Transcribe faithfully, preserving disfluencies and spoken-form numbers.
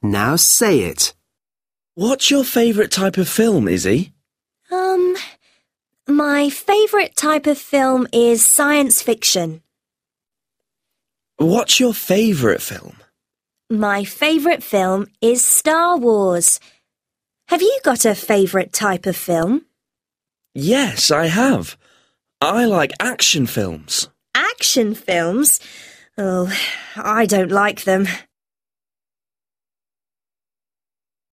Now say it. What's your favourite type of film, Izzy? Um, my favourite type of film is science fiction. What's your favourite film? My favourite film is Star Wars. Have you got a favourite type of film? Yes, I have. I like action films. Action films? Oh, I don't like them.